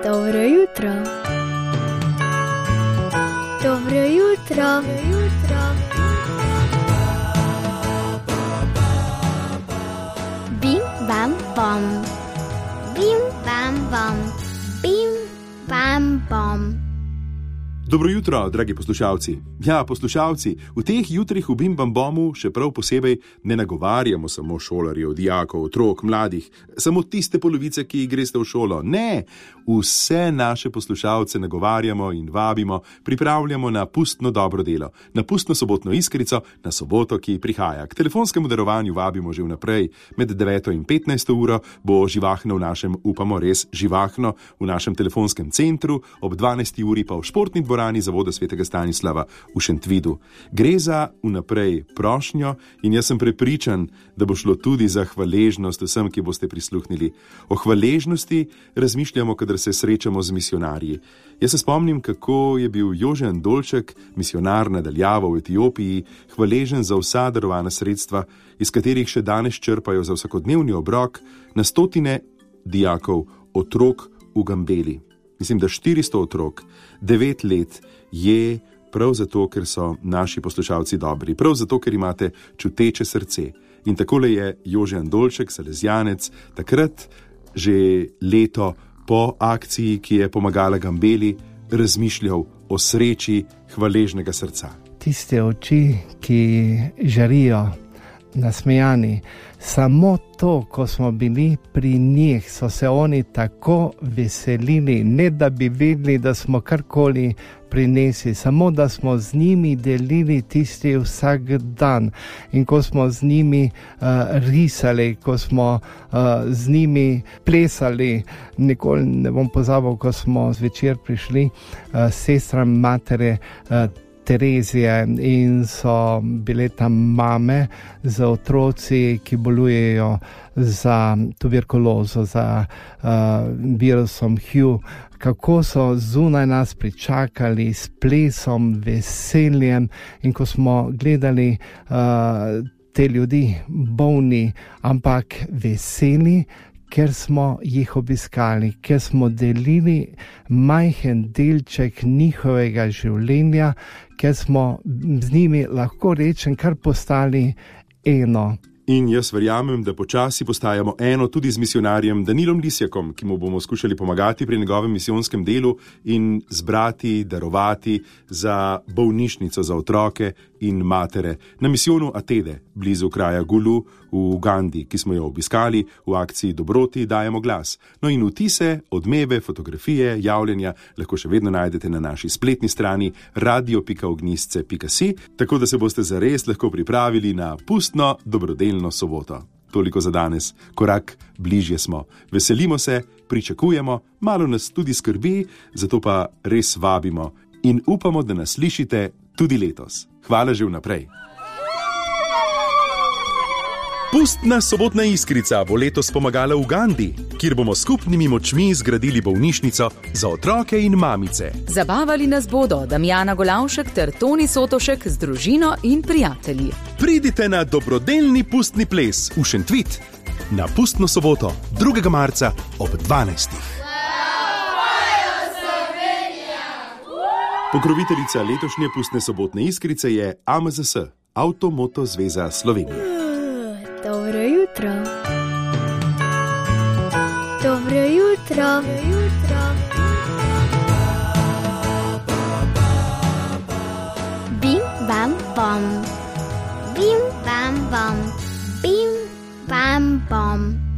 Dobro jutro. Dobro jutro. Bim bam bom. Bim bam bom. Bim bam bom. Dobro jutro, dragi poslušalci. Ja, poslušalci, v teh jutrih v Bim Bam Bomu še prav posebej ne nagovarjamo samo šolarjev, dijakov, otrok, mladih, samo tiste polovice, ki greste v šolo. Ne, vse naše poslušalce nagovarjamo in vabimo, pripravljamo na pustno dobro delo, na pustno sobotno iskrico, na soboto, ki prihaja. K telefonskemu darovanju vabimo že vnaprej. Med 9 in 15 uro bo živahno v našem, upamo res živahno, v našem telefonskem centru, ob 12 uri pa v športni dvorani Zavoda svetega Stanislava v Šentvidu. Gre za vnaprej prošnjo in jaz sem prepričan, da bo šlo tudi za hvaležnost vsem, ki boste prisluhnili. O hvaležnosti razmišljamo, kadar se srečamo z misionarji. Jaz se spomnim, kako je bil Jože Andolček, misionar na daljavo v Etiopiji, hvaležen za vsa darovana sredstva, iz katerih še danes črpajo za vsakodnevni obrok na stotine dijakov, otrok v Gambeli. Mislim, da 400 otrok, 9 let je prav zato, ker so naši poslušalci dobri, prav zato, ker imate čuteče srce. In takole je Jože Andolček, salezijanec, takrat že leto po akciji, ki je pomagala Gambeli, razmišljal o sreči hvaležnega srca. Tiste oči, ki žarijo, nasmejani, samo to, ko smo bili pri njih, so se oni tako veselili, ne da bi vedeli, da smo karkoli prinesli, samo da smo z njimi delili tisti vsak dan. In ko smo z njimi risali, ko smo z njimi plesali, nikoli ne bom pozabil, ko smo zvečer prišli sestram matere Terezije in so bile tam mame z otroci, ki bolujejo za tuberkulozo, za virusom HIV, kako so zunaj nas pričakali s plesom, veseljem, in ko smo gledali te ljudi bolni, ampak veseli, ker smo jih obiskali, ker smo delili majhen delček njihovega življenja, ker smo z njimi, lahko rečem, kar postali eno. In jaz verjamem, da počasi postajamo eno tudi z misionarjem Danilom Lisjakom, ki mu bomo skušali pomagati pri njegovem misijonskem delu in zbrati, darovati za bolnišnico za otroke in matere na misijonu Atede, blizu kraja Gulu v Ugandi, ki smo jo obiskali v akciji Dobroti dajemo glas. No in vtise, odmeve, fotografije, javljanja lahko še vedno najdete na naši spletni strani radio.ognisce.si, tako da se boste zares lahko pripravili na pustno dobrodelno soboto. Toliko za danes, korak bližje smo. Veselimo se, pričakujemo, malo nas tudi skrbi, zato pa res vabimo in upamo, da nas slišite tudi letos. Hvala že vnaprej. Pustna sobotna iskrica bo letos pomagala Ugandi, kjer bomo skupnimi močmi zgradili bolnišnico za otroke in mamice. Zabavali nas bodo Damjana Golavšek ter Toni Sotošek z družino in prijatelji. Pridite na dobrodelni pustni ples v Šentvid na pustno soboto 2. marca ob 12. Pokroviteljica letošnje pustne sobotne iskrice je AMZS, Avtomoto zveza Slovenije. Dobro jutro. Dobro jutro. Bim bam bom. Bim bam bom. Bim bam bom.